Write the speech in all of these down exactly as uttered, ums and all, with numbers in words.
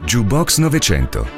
Jukebox novecento.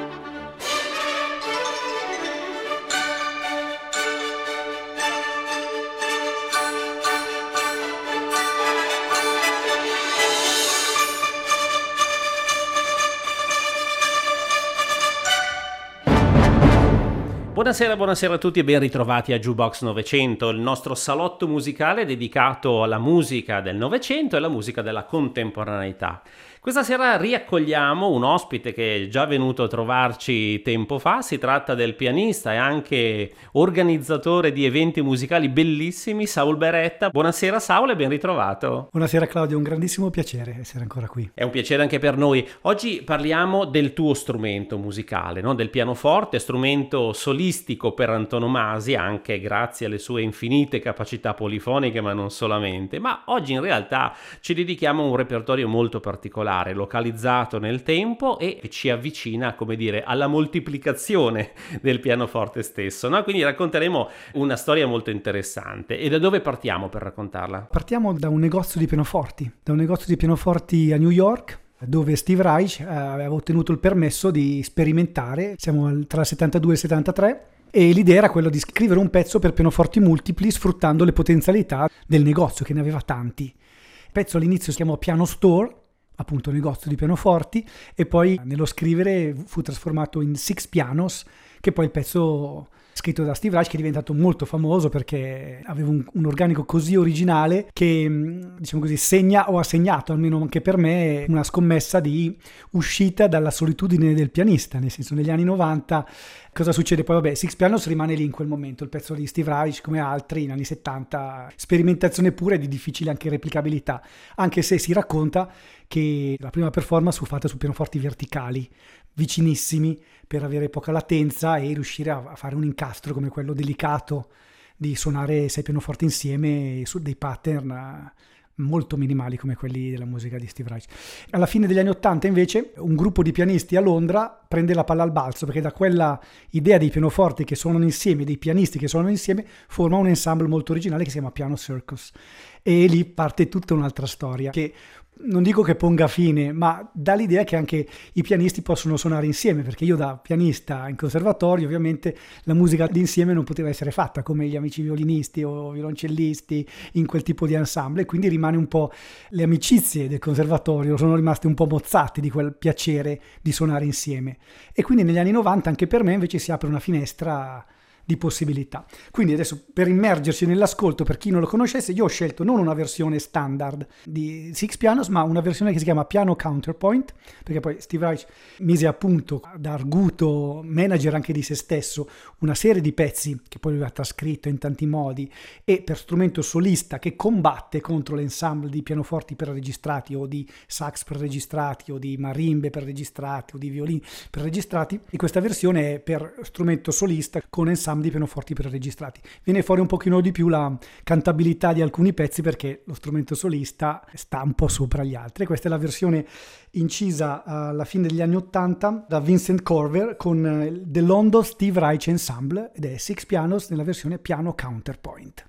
Buonasera, buonasera a tutti e ben ritrovati a Jukebox novecento, il nostro salotto musicale dedicato alla musica del Novecento e alla musica della contemporaneità. Questa sera riaccogliamo un ospite che è già venuto a trovarci tempo fa, si tratta del pianista e anche organizzatore di eventi musicali bellissimi, Saul Beretta. Buonasera Saul e ben ritrovato. Buonasera Claudio, è un grandissimo piacere essere ancora qui. È un piacere anche per noi. Oggi parliamo del tuo strumento musicale, no? Del pianoforte, strumento solistico per antonomasia, anche grazie alle sue infinite capacità polifoniche, ma non solamente. Ma oggi in realtà ci dedichiamo a un repertorio molto particolare, localizzato nel tempo e che ci avvicina, come dire, alla moltiplicazione del pianoforte stesso, no? Quindi racconteremo una storia molto interessante. E da dove partiamo per raccontarla? Partiamo da un negozio di pianoforti, da un negozio di pianoforti a New York, dove Steve Reich aveva ottenuto il permesso di sperimentare. Siamo tra il settantadue e il settantatré. E l'idea era quella di scrivere un pezzo per pianoforti multipli sfruttando le potenzialità del negozio, che ne aveva tanti. Il pezzo all'inizio si chiamò Piano Store, appunto negozio di pianoforti, e poi nello scrivere fu trasformato in Six Pianos, che poi il pezzo scritto da Steve Reich, che è diventato molto famoso perché aveva un, un organico così originale che, diciamo così, segna o ha segnato, almeno anche per me, una scommessa di uscita dalla solitudine del pianista. Nel senso, negli anni novanta cosa succede? Poi vabbè, Six Pianos rimane lì in quel momento, il pezzo di Steve Reich, come altri in anni settanta, sperimentazione pura e di difficile anche replicabilità, anche se si racconta che la prima performance fu fatta su pianoforti verticali, vicinissimi, per avere poca latenza e riuscire a fare un incastro come quello delicato di suonare sei pianoforti insieme su dei pattern molto minimali come quelli della musica di Steve Reich. Alla fine degli anni ottanta invece un gruppo di pianisti a Londra prende la palla al balzo, perché da quella idea dei pianoforti che suonano insieme, dei pianisti che suonano insieme, forma un ensemble molto originale che si chiama Piano Circus, e lì parte tutta un'altra storia che non dico che ponga fine, ma dà l'idea che anche i pianisti possono suonare insieme, perché io da pianista in conservatorio ovviamente la musica d'insieme non poteva essere fatta come gli amici violinisti o violoncellisti in quel tipo di ensemble, e quindi rimane un po' le amicizie del conservatorio sono rimaste un po' mozzate di quel piacere di suonare insieme, e quindi negli anni novanta anche per me invece si apre una finestra di possibilità. Quindi adesso, per immergerci nell'ascolto, per chi non lo conoscesse, io ho scelto non una versione standard di Six Pianos, ma una versione che si chiama Piano Counterpoint, perché poi Steve Reich mise a punto, da arguto manager anche di se stesso, una serie di pezzi che poi lui ha trascritto in tanti modi, e per strumento solista che combatte contro l'ensemble di pianoforti preregistrati o di sax preregistrati o di marimbe preregistrati o di violini preregistrati, e questa versione è per strumento solista con ensemble di pianoforti preregistrati. Viene fuori un pochino di più la cantabilità di alcuni pezzi perché lo strumento solista sta un po' sopra gli altri. Questa è la versione incisa alla fine degli anni ottanta da Vincent Corver con The London Steve Reich Ensemble, ed è Six Pianos nella versione Piano Counterpoint.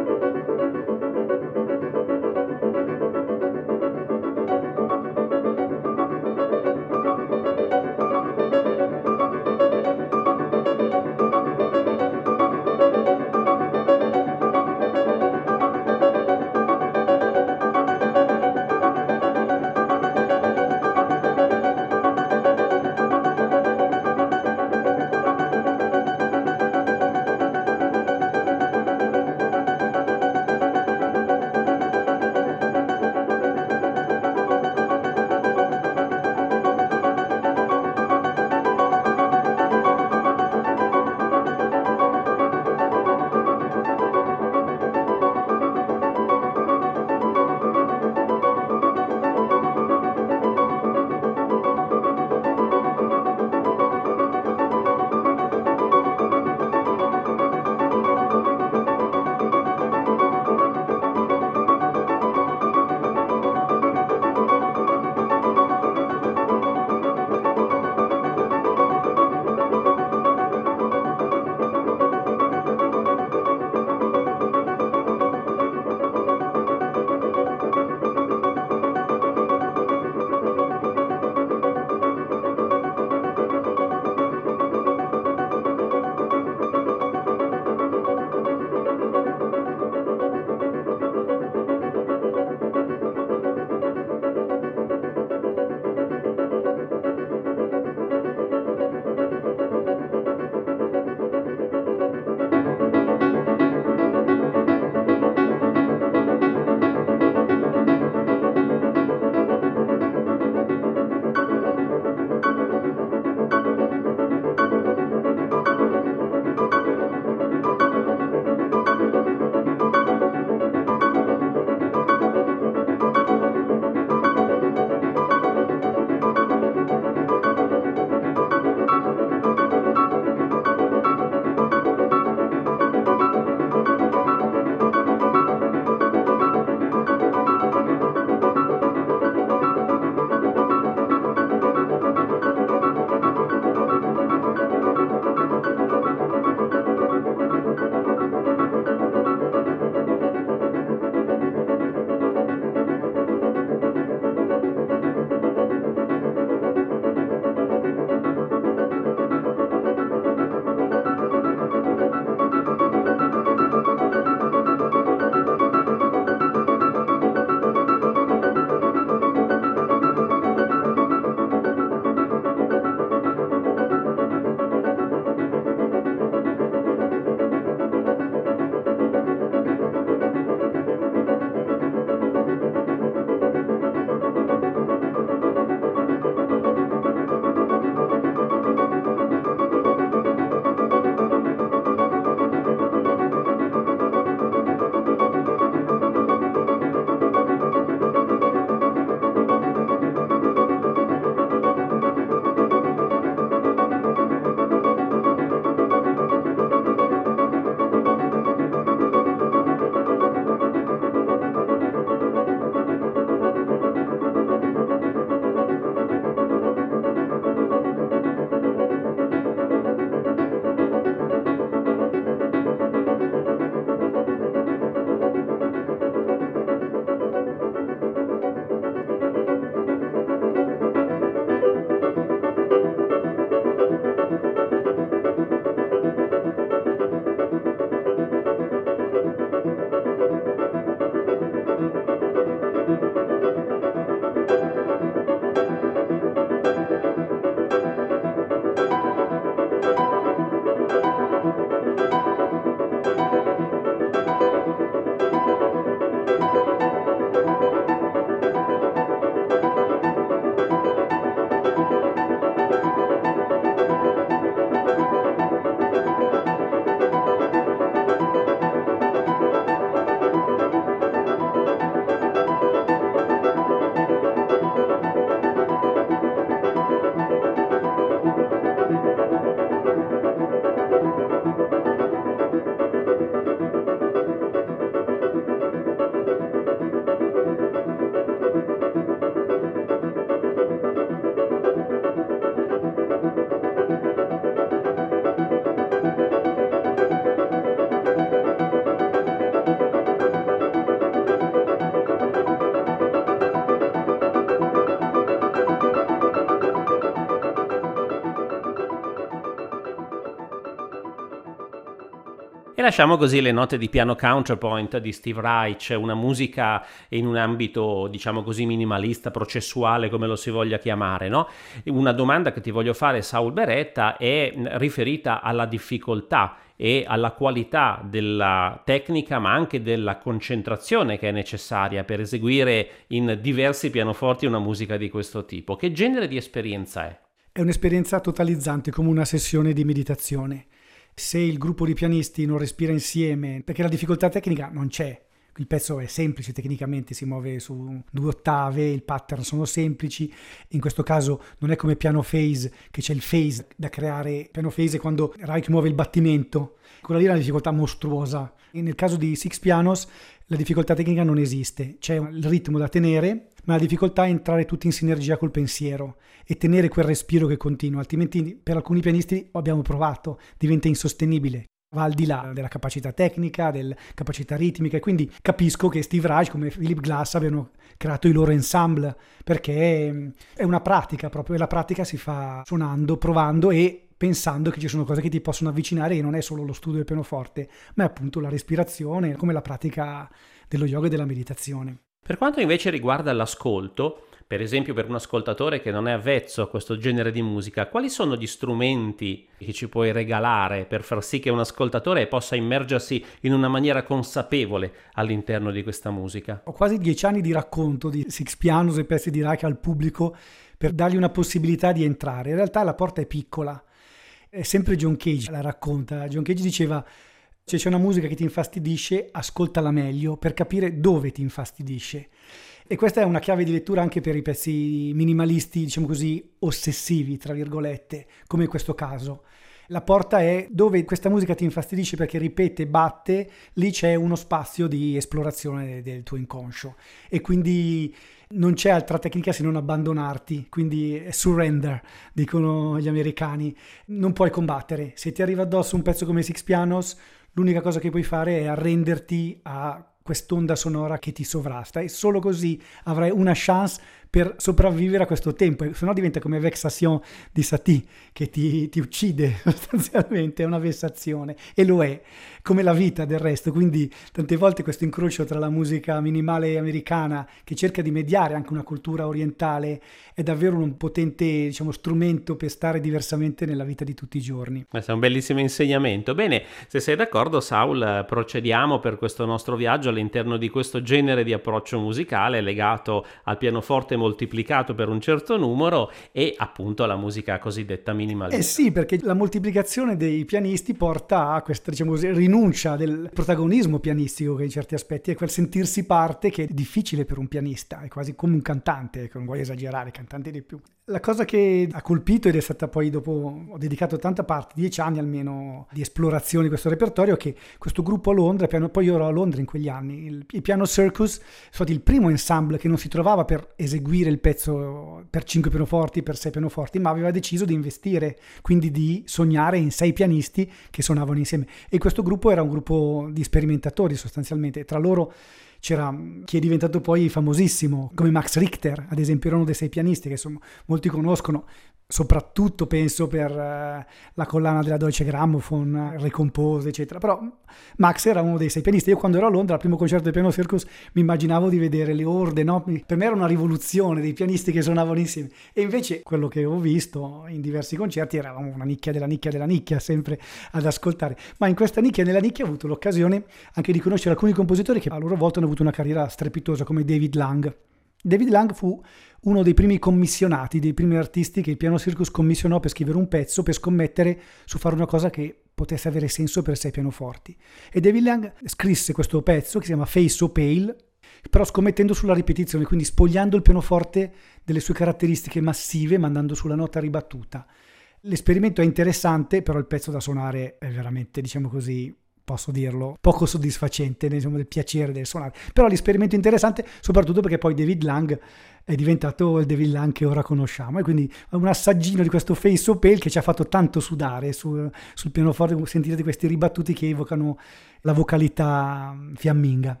E lasciamo così le note di piano counterpoint di Steve Reich, una musica in un ambito, diciamo così, minimalista, processuale, come lo si voglia chiamare, no? Una domanda che ti voglio fare, Saul Beretta, è riferita alla difficoltà e alla qualità della tecnica, ma anche della concentrazione che è necessaria per eseguire in diversi pianoforti una musica di questo tipo. Che genere di esperienza è? È un'esperienza totalizzante, come una sessione di meditazione. Se il gruppo di pianisti non respira insieme, perché la difficoltà tecnica non c'è, il pezzo è semplice tecnicamente, si muove su due ottave, il pattern sono semplici, in questo caso non è come piano phase, che c'è il phase da creare. Piano phase è quando Reich muove il battimento, quella lì è una difficoltà mostruosa. E nel caso di Six Pianos la difficoltà tecnica non esiste, c'è il ritmo da tenere, ma la difficoltà è entrare tutti in sinergia col pensiero e tenere quel respiro che continua, altrimenti per alcuni pianisti, abbiamo provato, diventa insostenibile. Va al di là della capacità tecnica, della capacità ritmica, e quindi capisco che Steve Reich come Philip Glass abbiano creato i loro ensemble, perché è una pratica proprio, e la pratica si fa suonando, provando e pensando che ci sono cose che ti possono avvicinare, e non è solo lo studio del pianoforte, ma è appunto la respirazione, come la pratica dello yoga e della meditazione. Per quanto invece riguarda l'ascolto, per esempio per un ascoltatore che non è avvezzo a questo genere di musica, quali sono gli strumenti che ci puoi regalare per far sì che un ascoltatore possa immergersi in una maniera consapevole all'interno di questa musica? Ho quasi dieci anni di racconto di Six Pianos e pezzi di Reich al pubblico per dargli una possibilità di entrare. In realtà la porta è piccola, è sempre John Cage la racconta. John Cage diceva: se c'è una musica che ti infastidisce, ascoltala meglio per capire dove ti infastidisce. E questa è una chiave di lettura anche per i pezzi minimalisti, diciamo così, ossessivi, tra virgolette, come in questo caso. La porta è dove questa musica ti infastidisce perché ripete, batte, lì c'è uno spazio di esplorazione del tuo inconscio. E quindi non c'è altra tecnica se non abbandonarti, quindi surrender, dicono gli americani. Non puoi combattere. Se ti arriva addosso un pezzo come Six Pianos, l'unica cosa che puoi fare è arrenderti a quest'onda sonora che ti sovrasta, e solo così avrai una chance per sopravvivere a questo tempo, se no diventa come Vexation di Satie, che ti, ti uccide sostanzialmente, è una vessazione, e lo è, come la vita del resto. Quindi tante volte questo incrocio tra la musica minimale americana, che cerca di mediare anche una cultura orientale, è davvero un potente, diciamo, strumento per stare diversamente nella vita di tutti i giorni. Questo è un bellissimo insegnamento. Bene, se sei d'accordo, Saul, procediamo per questo nostro viaggio all'interno di questo genere di approccio musicale legato al pianoforte moltiplicato per un certo numero e appunto alla musica cosiddetta minimalista. Eh sì, perché la moltiplicazione dei pianisti porta a questa, diciamo così, rinuncia del protagonismo pianistico, che in certi aspetti è quel sentirsi parte che è difficile per un pianista, è quasi come un cantante, che non vuoi esagerare, cantante di più. La cosa che ha colpito, ed è stata poi dopo, ho dedicato tanta parte, dieci anni almeno di esplorazione di questo repertorio, che questo gruppo a Londra, poi io ero a Londra in quegli anni, il, il Piano Circus è stato il primo ensemble che non si trovava per eseguire il pezzo per cinque pianoforti, per sei pianoforti, ma aveva deciso di investire, quindi di sognare in sei pianisti che suonavano insieme. E questo gruppo era un gruppo di sperimentatori sostanzialmente, tra loro c'era chi è diventato poi famosissimo, come Max Richter, ad esempio, era uno dei sei pianisti che insomma, molti conoscono, soprattutto penso per uh, la collana della Deutsche Grammophon, Recompose, eccetera. Però Max era uno dei sei pianisti. Io quando ero a Londra, al primo concerto del Piano Circus, mi immaginavo di vedere le orde, no? Per me era una rivoluzione dei pianisti che suonavano insieme. E invece quello che ho visto in diversi concerti eravamo una nicchia della nicchia della nicchia, sempre ad ascoltare. Ma in questa nicchia nella nicchia ho avuto l'occasione anche di conoscere alcuni compositori che a loro volta hanno avuto una carriera strepitosa, come David Lang. David Lang fu uno dei primi commissionati, dei primi artisti che il Piano Circus commissionò per scrivere un pezzo, per scommettere su fare una cosa che potesse avere senso per sei pianoforti. E David Lang scrisse questo pezzo che si chiama Face So Pale, però scommettendo sulla ripetizione, quindi spogliando il pianoforte delle sue caratteristiche massive, mandando sulla nota ribattuta. L'esperimento è interessante, però il pezzo da suonare è veramente, diciamo così, posso dirlo, poco soddisfacente, diciamo, del piacere del suonare. Però l'esperimento è interessante, soprattutto perché poi David Lang è diventato il David Lang che ora conosciamo, e quindi un assaggino di questo Face So Pale che ci ha fatto tanto sudare su, sul pianoforte. Sentite questi ribattuti che evocano la vocalità fiamminga.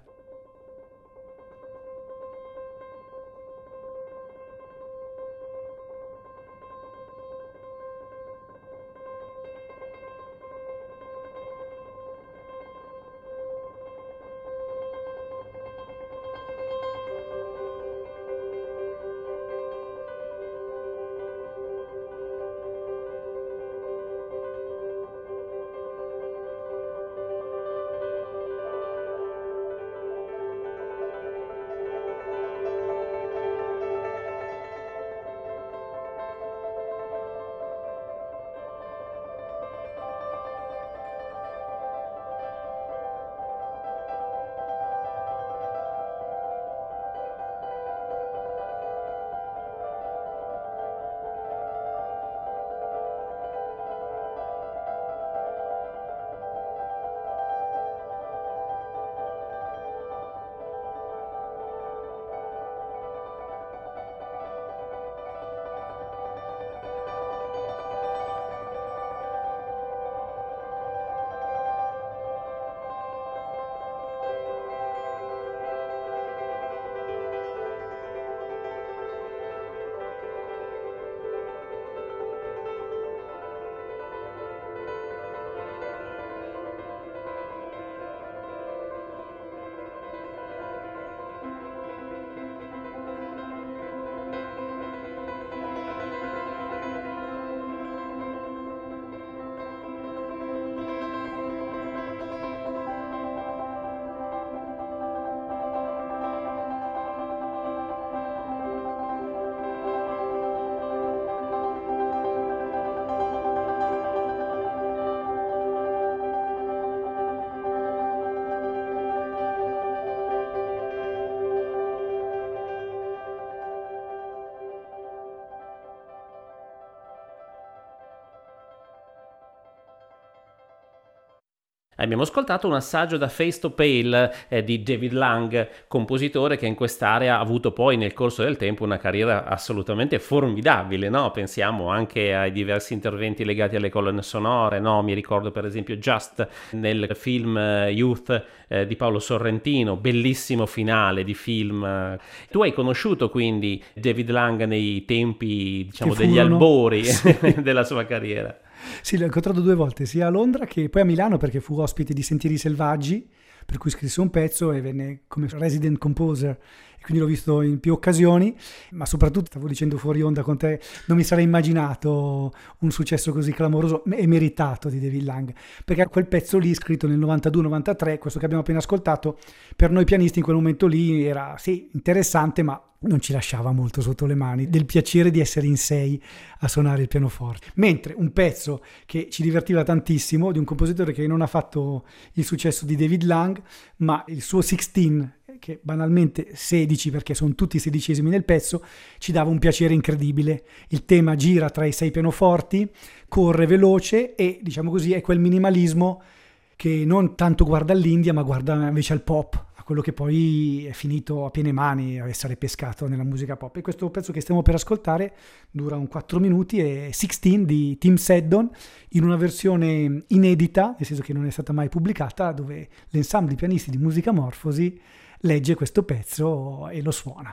Abbiamo ascoltato un assaggio da Face to Pale eh, di David Lang, compositore che in quest'area ha avuto poi nel corso del tempo una carriera assolutamente formidabile, no? Pensiamo anche ai diversi interventi legati alle colonne sonore, no? Mi ricordo per esempio Just nel film eh, Youth eh, di Paolo Sorrentino, bellissimo finale di film. Tu hai conosciuto quindi David Lang nei tempi, diciamo, Che degli furono- albori Sì. della sua carriera? Sì, l'ho incontrato due volte, sia a Londra che poi a Milano, perché fu ospite di Sentieri Selvaggi, per cui scrisse un pezzo e venne come resident composer, e quindi l'ho visto in più occasioni, ma soprattutto, stavo dicendo fuori onda con te, non mi sarei immaginato un successo così clamoroso e meritato di David Lang, perché quel pezzo lì, scritto nel novantadue novantatré, questo che abbiamo appena ascoltato, per noi pianisti in quel momento lì era sì interessante, ma non ci lasciava molto sotto le mani del piacere di essere in sei a suonare il pianoforte. Mentre un pezzo che ci divertiva tantissimo, di un compositore che non ha fatto il successo di David Lang, ma il suo sixteen, che banalmente sedici, perché sono tutti sedicesimi nel pezzo, ci dava un piacere incredibile. Il tema gira tra i sei pianoforti, corre veloce e, diciamo così, è quel minimalismo che non tanto guarda all'India, ma guarda invece al pop, a quello che poi è finito a piene mani a essere pescato nella musica pop. E questo pezzo che stiamo per ascoltare dura un quattro minuti, è sixteen di Tim Seddon, in una versione inedita, nel senso che non è stata mai pubblicata, dove l'ensemble di pianisti di Musica Morfosi legge questo pezzo e lo suona.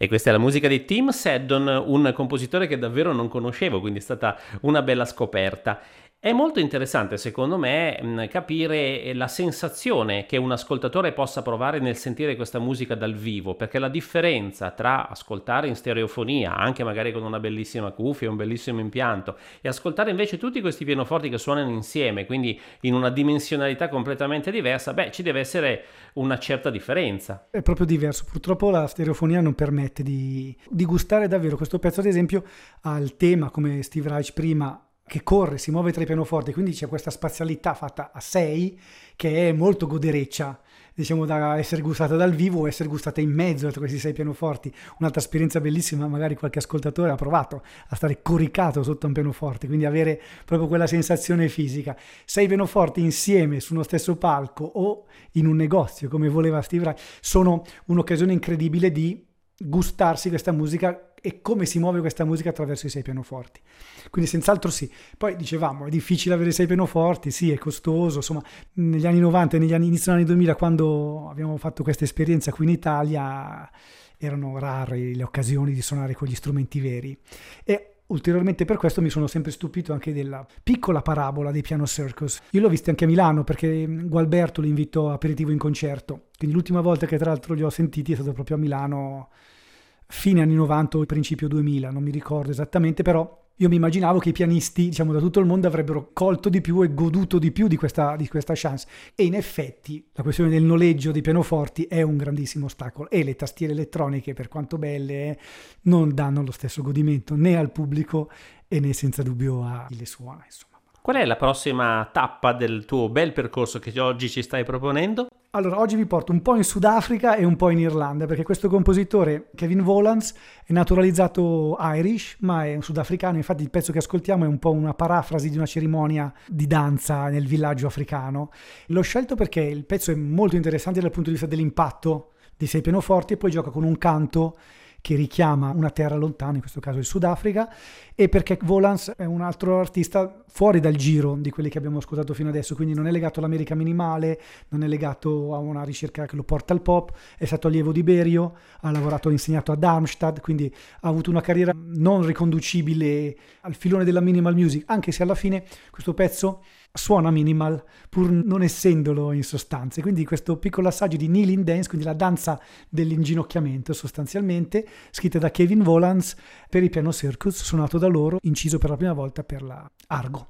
questa è la musica di Tim Seddon, un compositore che davvero non conoscevo, quindi è stata una bella scoperta. È molto interessante, secondo me, capire la sensazione che un ascoltatore possa provare nel sentire questa musica dal vivo, perché la differenza tra ascoltare in stereofonia, anche magari con una bellissima cuffia, un bellissimo impianto, e ascoltare invece tutti questi pianoforti che suonano insieme, quindi in una dimensionalità completamente diversa, beh, ci deve essere una certa differenza. È proprio diverso. Purtroppo la stereofonia non permette di, di gustare davvero. Questo pezzo, ad esempio, ha il tema, come Steve Reich prima, che corre, si muove tra i pianoforti, quindi c'è questa spazialità fatta a sei che è molto godereccia, diciamo, da essere gustata dal vivo o essere gustata in mezzo tra questi sei pianoforti. Un'altra esperienza bellissima, magari qualche ascoltatore ha provato a stare coricato sotto un pianoforte, quindi avere proprio quella sensazione fisica. Sei pianoforti insieme su uno stesso palco o in un negozio, come voleva Steve Reich, sono un'occasione incredibile di gustarsi questa musica e come si muove questa musica attraverso i sei pianoforti. Quindi senz'altro sì. Poi dicevamo, è difficile avere sei pianoforti, sì, è costoso, insomma, negli anni novanta e negli anni, inizio degli anni duemila, quando abbiamo fatto questa esperienza qui in Italia, erano rare le occasioni di suonare con gli strumenti veri. E ulteriormente per questo mi sono sempre stupito anche della piccola parabola dei Piano Circus. Io l'ho visto anche a Milano perché Gualberto li invitò a aperitivo in concerto, quindi l'ultima volta che tra l'altro li ho sentiti è stato proprio a Milano, fine anni novanta o principio duemila, non mi ricordo esattamente, però io mi immaginavo che i pianisti, diciamo, da tutto il mondo avrebbero colto di più e goduto di più di questa, di questa chance. E in effetti la questione del noleggio dei pianoforti è un grandissimo ostacolo e le tastiere elettroniche, per quanto belle, non danno lo stesso godimento né al pubblico e né senza dubbio a chi le suona, insomma. Qual è la prossima tappa del tuo bel percorso che oggi ci stai proponendo? Allora, oggi vi porto un po' in Sudafrica e un po' in Irlanda, perché questo compositore, Kevin Volans, è naturalizzato Irish, ma è un sudafricano. Infatti il pezzo che ascoltiamo è un po' una parafrasi di una cerimonia di danza nel villaggio africano. L'ho scelto perché il pezzo è molto interessante dal punto di vista dell'impatto dei sei pianoforti e poi gioca con un canto che richiama una terra lontana, in questo caso il Sudafrica, e perché Volans è un altro artista fuori dal giro di quelli che abbiamo ascoltato fino adesso, quindi non è legato all'America minimale, non è legato a una ricerca che lo porta al pop, è stato allievo di Berio, ha lavorato, ha insegnato a Darmstadt, quindi ha avuto una carriera non riconducibile al filone della minimal music, anche se alla fine questo pezzo suona minimal pur non essendolo in sostanza. Quindi questo piccolo assaggio di kneeling dance, quindi la danza dell'inginocchiamento sostanzialmente, scritta da Kevin Volans per i Piano Circus, suonato da loro, inciso per la prima volta per la Argo.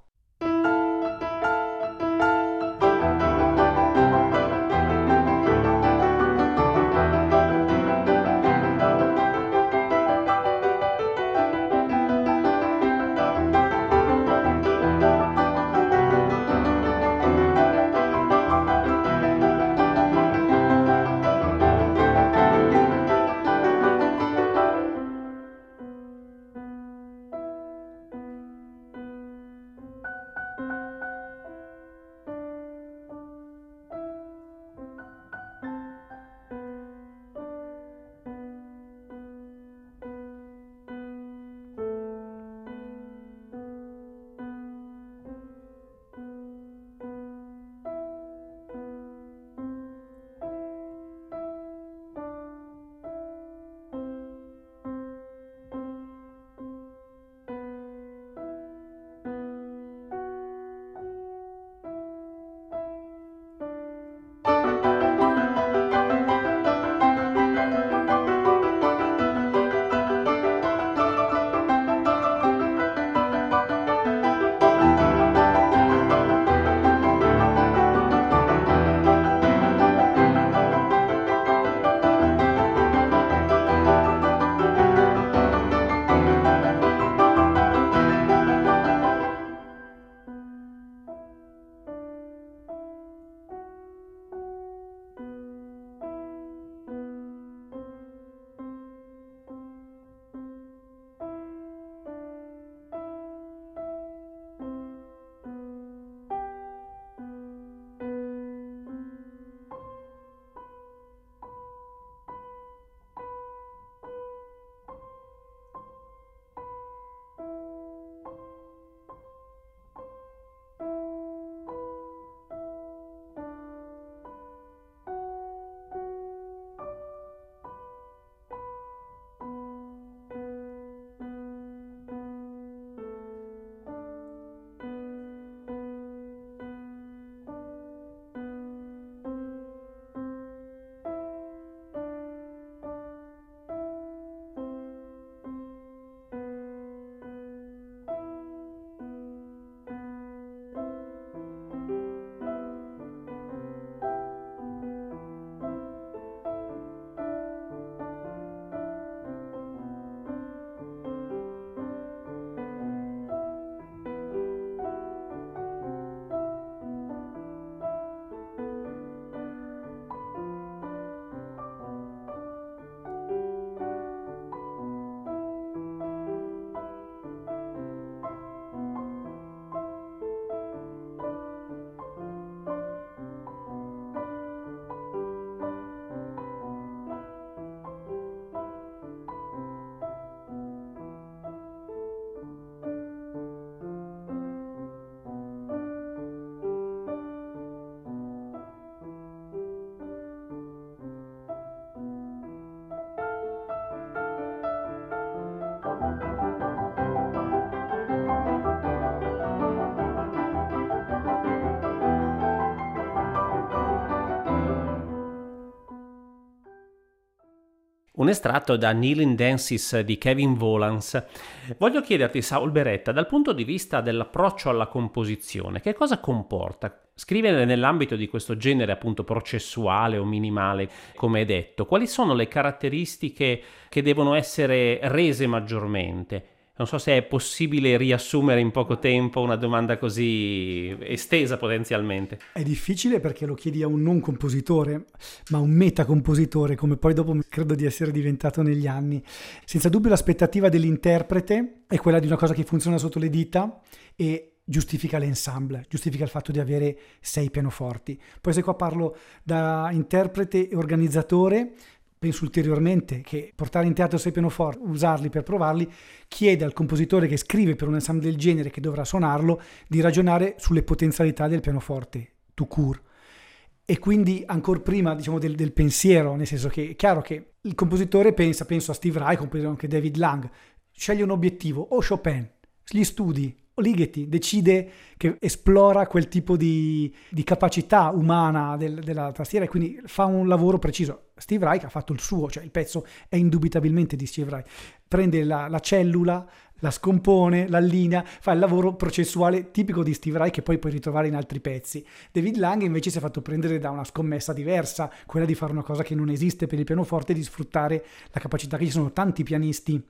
un estratto da Kneeling Dances di Kevin Volans. Voglio chiederti, Saul Beretta, dal punto di vista dell'approccio alla composizione, che cosa comporta scrivere nell'ambito di questo genere appunto processuale o minimale, come hai detto? Quali sono le caratteristiche che devono essere rese maggiormente? Non so se è possibile riassumere in poco tempo una domanda così estesa potenzialmente. È difficile perché lo chiedi a un non compositore, ma un metacompositore, come poi dopo credo di essere diventato negli anni. Senza dubbio l'aspettativa dell'interprete è quella di una cosa che funziona sotto le dita e giustifica l'ensemble, giustifica il fatto di avere sei pianoforti. Poi se qua parlo da interprete e organizzatore, penso ulteriormente che portare in teatro sei pianoforti, usarli per provarli, chiede al compositore che scrive per un ensemble del genere che dovrà suonarlo di ragionare sulle potenzialità del pianoforte, tout court. E quindi ancora prima diciamo del, del pensiero, nel senso che è chiaro che il compositore pensa, penso a Steve Reich, anche David Lang, sceglie un obiettivo, o Chopin, gli studi, o Ligeti, decide che esplora quel tipo di, di capacità umana del, della tastiera e quindi fa un lavoro preciso. Steve Reich ha fatto il suo, cioè il pezzo è indubitabilmente di Steve Reich. Prende la, la cellula, la scompone, l'allinea, fa il lavoro processuale tipico di Steve Reich che poi puoi ritrovare in altri pezzi. David Lang invece si è fatto prendere da una scommessa diversa, quella di fare una cosa che non esiste per il pianoforte, di sfruttare la capacità che ci sono tanti pianisti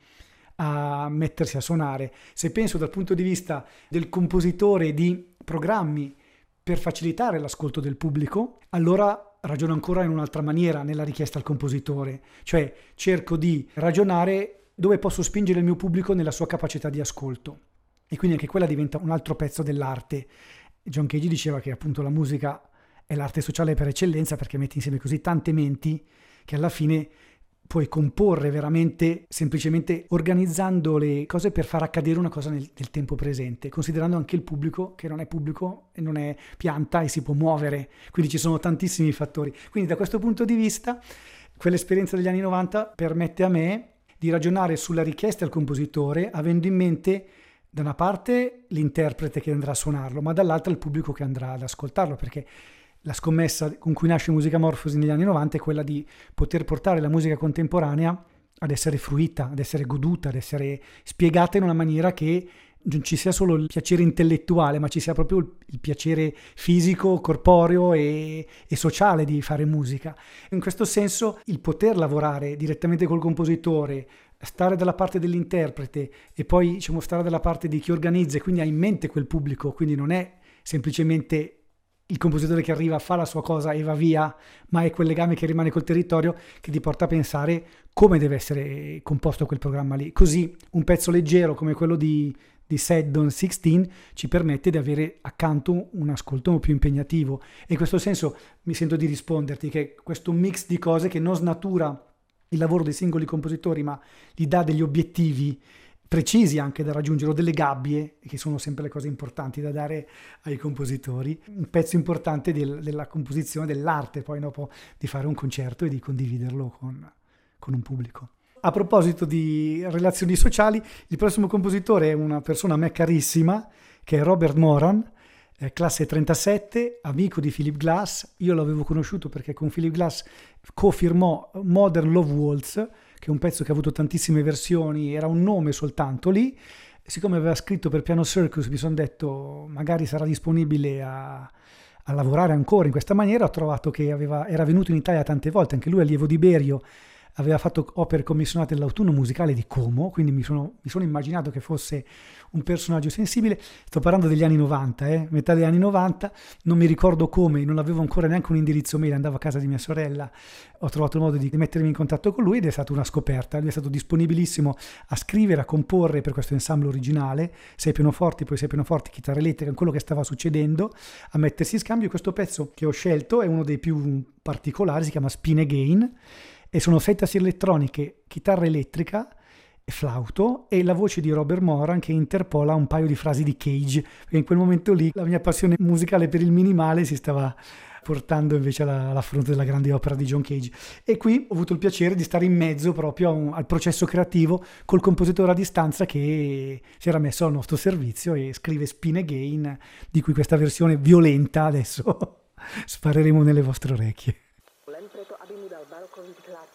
a mettersi a suonare. Se penso dal punto di vista del compositore di programmi per facilitare l'ascolto del pubblico, allora ragiono ancora in un'altra maniera nella richiesta al compositore, cioè cerco di ragionare dove posso spingere il mio pubblico nella sua capacità di ascolto e quindi anche quella diventa un altro pezzo dell'arte. John Cage diceva che appunto la musica è l'arte sociale per eccellenza perché mette insieme così tante menti che alla fine puoi comporre veramente semplicemente organizzando le cose per far accadere una cosa nel, nel tempo presente, considerando anche il pubblico che non è pubblico e non è pianta e si può muovere, quindi ci sono tantissimi fattori. Quindi da questo punto di vista quell'esperienza degli anni novanta permette a me di ragionare sulla richiesta al compositore avendo in mente da una parte l'interprete che andrà a suonarlo, ma dall'altra il pubblico che andrà ad ascoltarlo, perché la scommessa con cui nasce Musicamorfosi negli anni novanta è quella di poter portare la musica contemporanea ad essere fruita, ad essere goduta, ad essere spiegata in una maniera che non ci sia solo il piacere intellettuale, ma ci sia proprio il, il piacere fisico, corporeo e, e sociale di fare musica. In questo senso il poter lavorare direttamente col compositore, stare dalla parte dell'interprete e poi diciamo stare dalla parte di chi organizza e quindi ha in mente quel pubblico, quindi non è semplicemente il compositore che arriva, fa la sua cosa e va via, ma è quel legame che rimane col territorio che ti porta a pensare come deve essere composto quel programma lì. Così un pezzo leggero come quello di, di Seddon dodici ci permette di avere accanto un ascolto più impegnativo. E in questo senso mi sento di risponderti che questo mix di cose che non snatura il lavoro dei singoli compositori, ma gli dà degli obiettivi precisi anche da raggiungere, o delle gabbie, che sono sempre le cose importanti da dare ai compositori, un pezzo importante del, della composizione, dell'arte poi dopo di fare un concerto e di condividerlo con, con un pubblico. A proposito di relazioni sociali, il prossimo compositore è una persona a me carissima, che è Robert Moran, eh, classe trentasette, amico di Philip Glass. Io l'avevo conosciuto perché con Philip Glass co-firmò Modern Love Waltz, che è un pezzo che ha avuto tantissime versioni, era un nome soltanto lì. Siccome aveva scritto per Piano Circus, mi sono detto magari sarà disponibile a, a lavorare ancora in questa maniera. Ho trovato che aveva, era venuto in Italia tante volte, anche lui allievo di Berio, aveva fatto opere commissionate all'autunno musicale di Como, quindi mi sono, mi sono immaginato che fosse un personaggio sensibile. Sto parlando degli anni novanta, eh? metà degli anni novanta, non mi ricordo come, non avevo ancora neanche un indirizzo mail, andavo a casa di mia sorella, ho trovato il modo di mettermi in contatto con lui ed è stata una scoperta. Lui è stato disponibilissimo a scrivere, a comporre per questo ensemble originale, sei pianoforti, poi sei pianoforti, chitarra elettrica, quello che stava succedendo, a mettersi in scambio. Questo pezzo che ho scelto è uno dei più particolari, si chiama Spin Again, e sono sei tastiere elettroniche, chitarra elettrica e flauto e la voce di Robert Moran che interpola un paio di frasi di Cage, perché in quel momento lì la mia passione musicale per il minimale si stava portando invece alla, alla fronte della grande opera di John Cage. E qui ho avuto il piacere di stare in mezzo proprio a un, al processo creativo col compositore a distanza che si era messo al nostro servizio e scrive Spin Again, di cui questa versione violenta adesso spareremo nelle vostre orecchie. Len preto, aby mu dal Barokový vklad.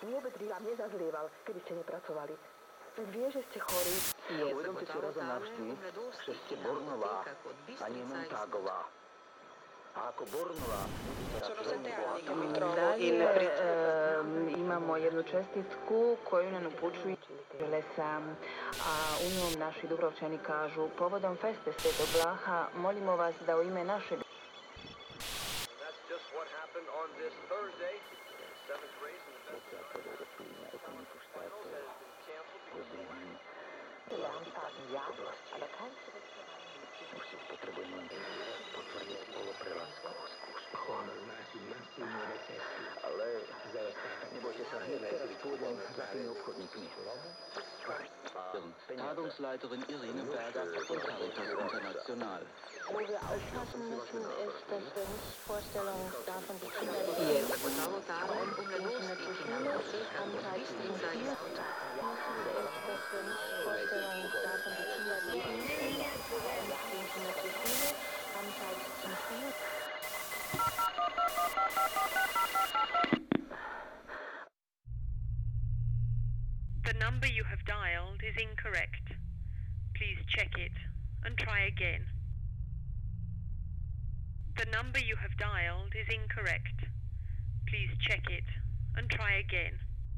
Vôbec by vám nezazlieval, keby ste nepracovali. Vie, že ste chorí. Uvedomte si razom navždy, že ste Bornová a nie Montágová. A ako Bornová imamo jednu čestitku koju nam upućuje Lesa, a u njom naši Dubrovčani kažu: povodom feste Svetog Vlaha molimo vas da u ime našeg. That's just what happened on this Thursday. Seventh race in the festival has been canceled because of rain. potrebujeme potvrdiť spoluprevádzku. Ale nebojte sa, pôjdem za tými obchodníkmi. Tagungsleiterin Irene Berger von Caritas International. Wo wir aufpassen müssen, ist, dass wir nicht Vorstellungen davon, die Kinder die müssen zur Schule, am Tag müssen ist, dass wir nicht Vorstellungen davon, die Kinder die müssen, gehen Kinder zur Schule, am Tag zum Spiel. The number you have dialed is incorrect. Please check it and try again. The number you have dialed is incorrect. Please check it and try again.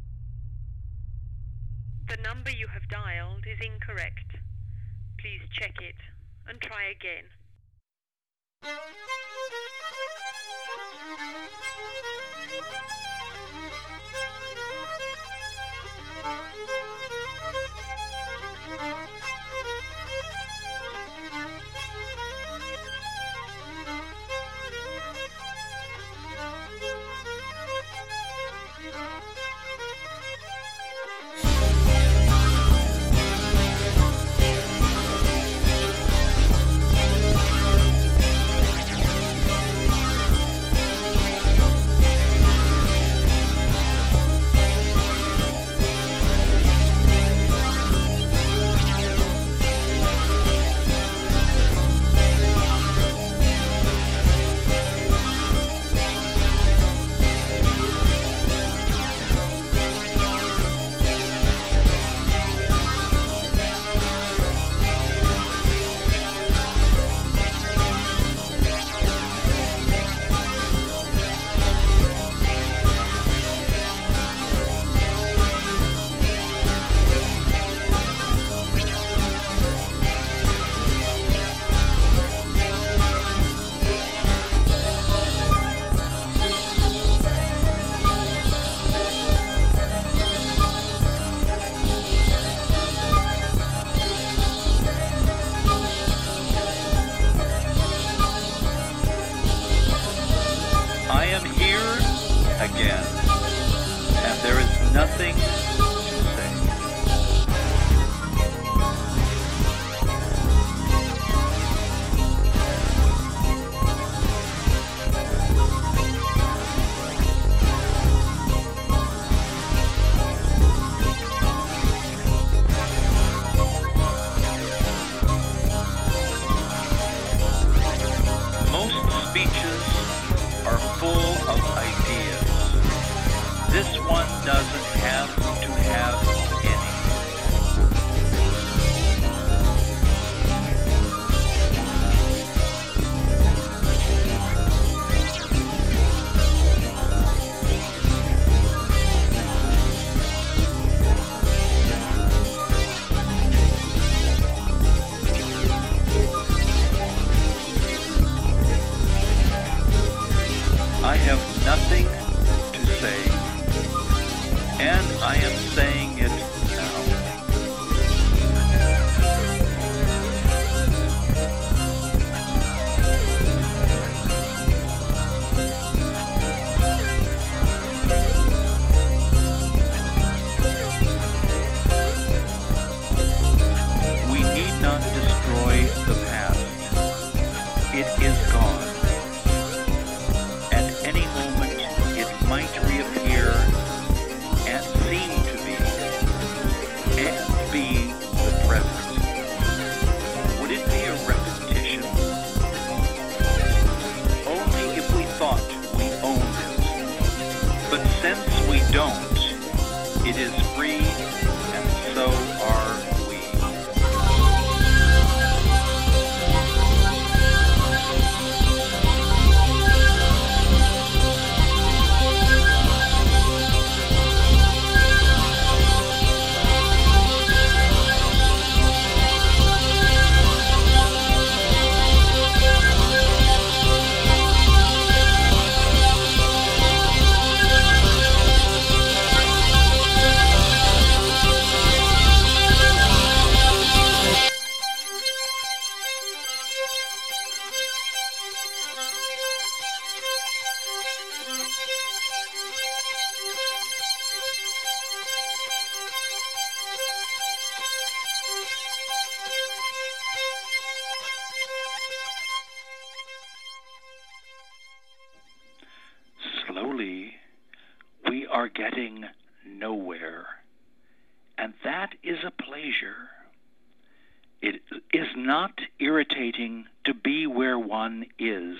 The number you have dialed is incorrect. Please check it and try again. Again, and there is nothing to say. Most speeches are full of ideas. This one doesn't have to have any. I have nothing to say, and I am saying it now. We need not destroy the past. It is gone. At any moment it might reappear and seem to be, and be the present. Would it be a repetition? Only if we thought we owned it. But since we don't, getting nowhere. And that is a pleasure. It is not irritating to be where one is.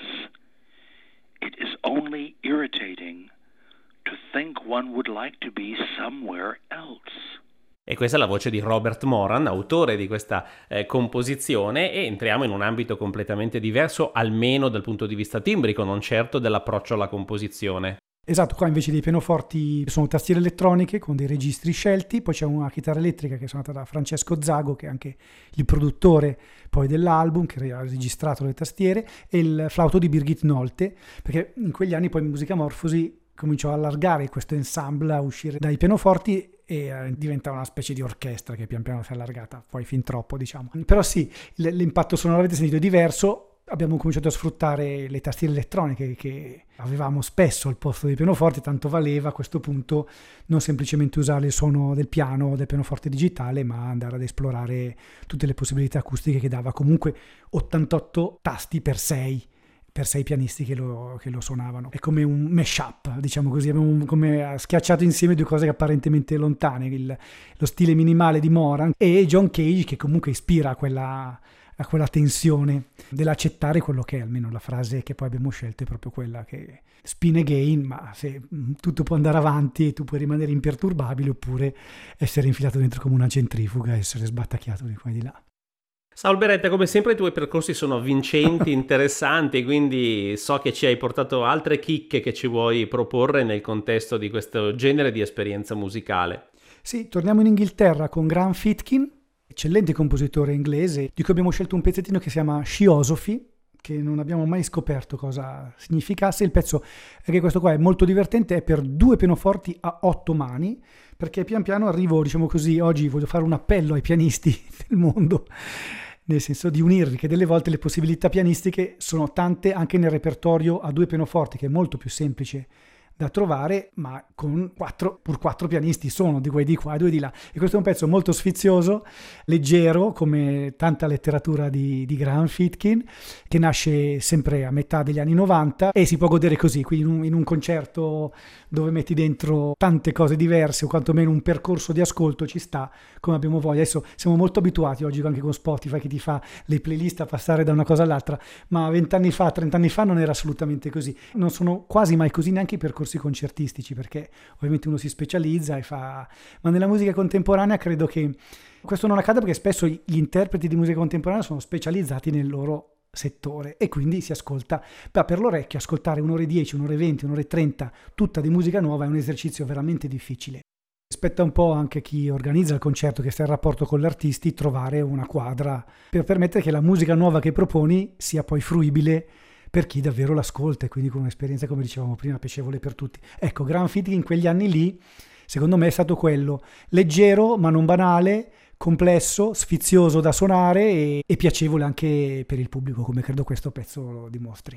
It is only irritating to think one would like to be somewhere else. E questa è la voce di Robert Moran, autore di questa eh, composizione, e entriamo in un ambito completamente diverso, almeno dal punto di vista timbrico, non certo dell'approccio alla composizione. Esatto, qua invece dei pianoforti sono tastiere elettroniche con dei registri scelti, poi c'è una chitarra elettrica che è suonata da Francesco Zago, che è anche il produttore poi dell'album, che ha registrato le tastiere, e il flauto di Birgit Nolte, perché in quegli anni poi Musica Morfosi cominciò a allargare questo ensemble, a uscire dai pianoforti e diventa una specie di orchestra che pian piano si è allargata, poi fin troppo diciamo. Però sì, l'impatto sonoro, avete sentito, è diverso. Abbiamo cominciato a sfruttare le tastiere elettroniche che avevamo spesso al posto dei pianoforti, tanto valeva a questo punto non semplicemente usare il suono del piano o del pianoforte digitale, ma andare ad esplorare tutte le possibilità acustiche che dava comunque ottantotto tasti per sei per sei pianisti che lo, che lo suonavano. È come un mashup, diciamo così, abbiamo come schiacciato insieme due cose apparentemente lontane, il, lo stile minimale di Moran e John Cage, che comunque ispira quella, a quella tensione dell'accettare quello che è, almeno la frase che poi abbiamo scelto è proprio quella che spin again, ma se tutto può andare avanti tu puoi rimanere imperturbabile oppure essere infilato dentro come una centrifuga e essere sbattacchiato di qua e di là. Saul Beretta, come sempre i tuoi percorsi sono avvincenti, interessanti, quindi so che ci hai portato altre chicche che ci vuoi proporre nel contesto di questo genere di esperienza musicale. Sì, torniamo in Inghilterra con Graham Fitkin, eccellente compositore inglese, di cui abbiamo scelto un pezzettino che si chiama Sciosophy, che non abbiamo mai scoperto cosa significasse. Il pezzo è che questo qua è molto divertente, è per due pianoforti a otto mani, perché pian piano arrivo, diciamo così, oggi voglio fare un appello ai pianisti del mondo, nel senso di unirli, che delle volte le possibilità pianistiche sono tante anche nel repertorio a due pianoforti, che è molto più semplice da trovare, ma con quattro, pur quattro pianisti sono, di due di qua e due di là. E questo è un pezzo molto sfizioso, leggero, come tanta letteratura di, di Graham Fitkin, che nasce sempre a metà degli anni novanta e si può godere così, quindi in un, in un concerto dove metti dentro tante cose diverse o quantomeno un percorso di ascolto ci sta come abbiamo voglia. Adesso siamo molto abituati oggi anche con Spotify che ti fa le playlist a passare da una cosa all'altra, ma vent'anni fa, trent'anni fa non era assolutamente così. Non sono quasi mai così neanche i percorsi concertistici, perché ovviamente uno si specializza e fa... Ma nella musica contemporanea credo che questo non accada, perché spesso gli interpreti di musica contemporanea sono specializzati nel loro settore e quindi si ascolta. Beh, per l'orecchio ascoltare un'ora e dieci, un'ora e venti, un'ora e trenta tutta di musica nuova è un esercizio veramente difficile. Spetta un po' anche chi organizza il concerto, che sta in rapporto con gli artisti, trovare una quadra per permettere che la musica nuova che proponi sia poi fruibile per chi davvero l'ascolta e quindi con un'esperienza, come dicevamo prima, piacevole per tutti. Ecco, Graham Fitkin in quegli anni lì secondo me è stato quello, leggero ma non banale, complesso, sfizioso da suonare e, e piacevole anche per il pubblico, come credo questo pezzo lo dimostri.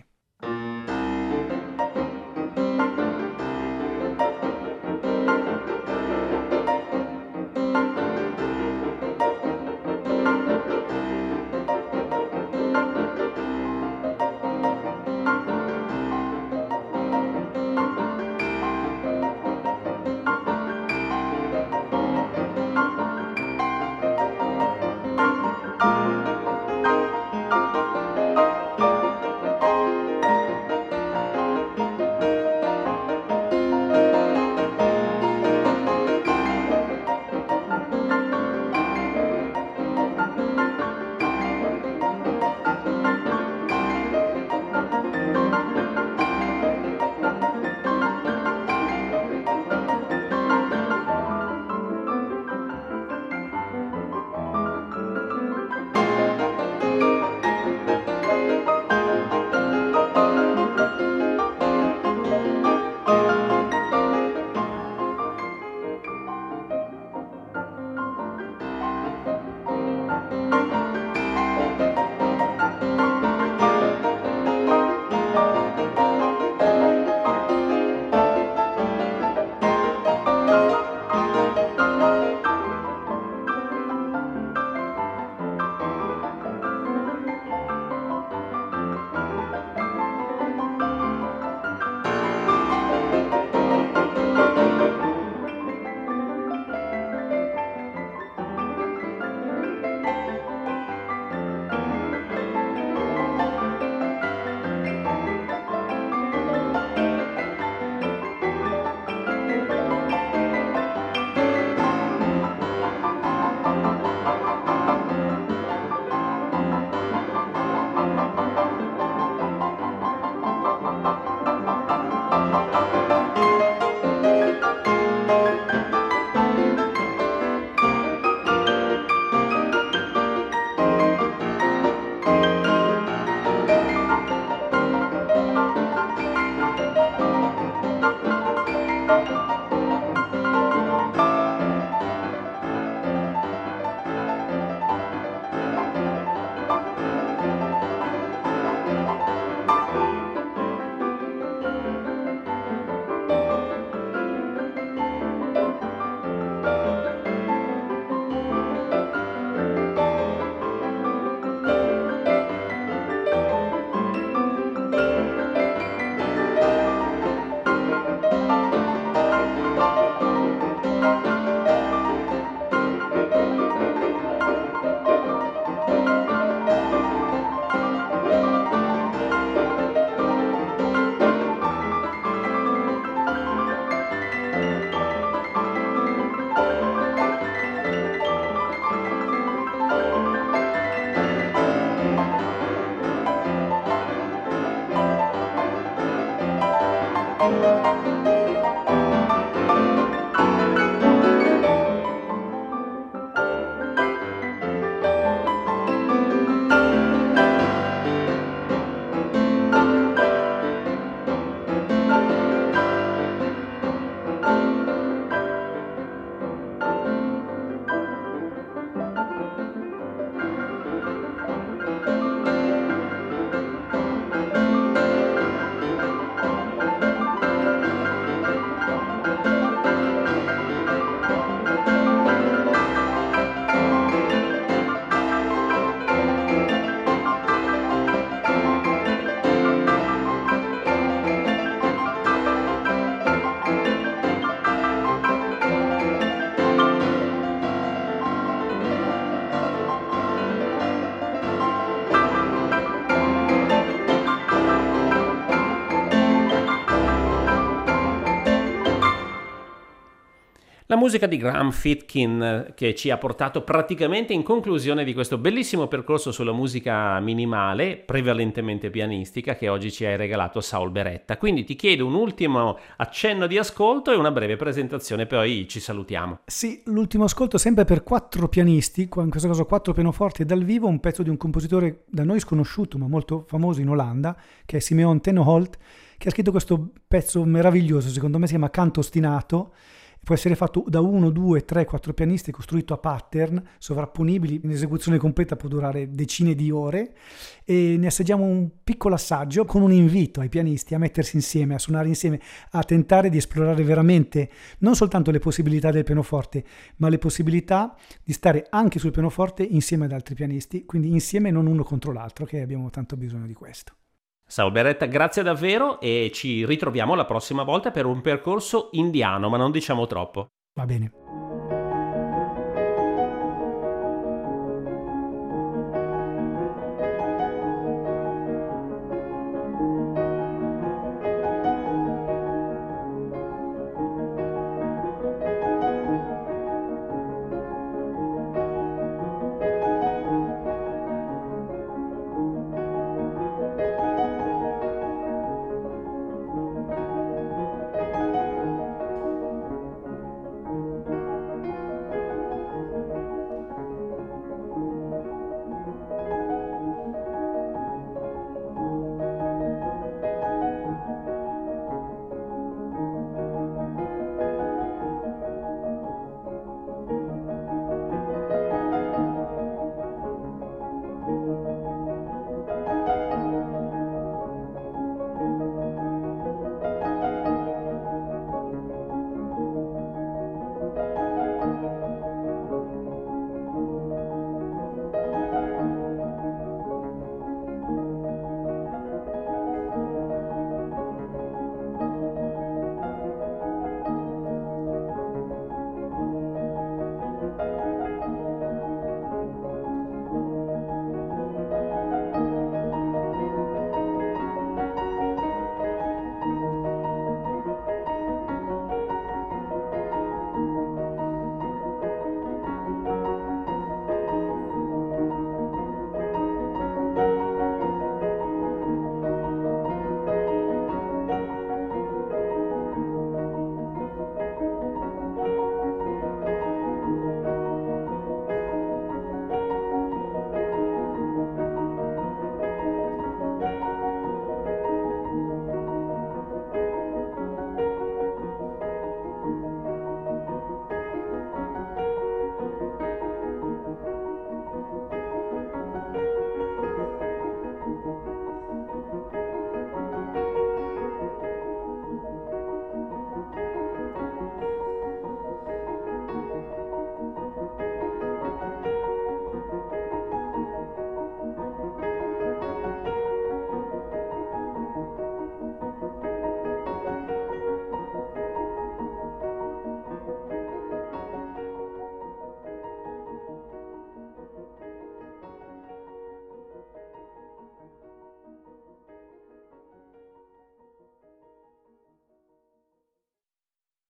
La musica di Graham Fitkin che ci ha portato praticamente in conclusione di questo bellissimo percorso sulla musica minimale, prevalentemente pianistica, che oggi ci hai regalato Saul Beretta. Quindi ti chiedo un ultimo accenno di ascolto e una breve presentazione, poi ci salutiamo. Sì, l'ultimo ascolto sempre per quattro pianisti, in questo caso quattro pianoforti e dal vivo, un pezzo di un compositore da noi sconosciuto ma molto famoso in Olanda, che è Simeon Tennoholt, che ha scritto questo pezzo meraviglioso, secondo me si chiama Canto ostinato. Può essere fatto da uno, due, tre, quattro pianisti, costruito a pattern, sovrapponibili, in esecuzione completa può durare decine di ore, e ne assaggiamo un piccolo assaggio con un invito ai pianisti a mettersi insieme, a suonare insieme, a tentare di esplorare veramente non soltanto le possibilità del pianoforte, ma le possibilità di stare anche sul pianoforte insieme ad altri pianisti, quindi insieme e non uno contro l'altro, che abbiamo tanto bisogno di questo. Saul Beretta, grazie davvero e ci ritroviamo la prossima volta per un percorso indiano, ma non diciamo troppo. Va bene.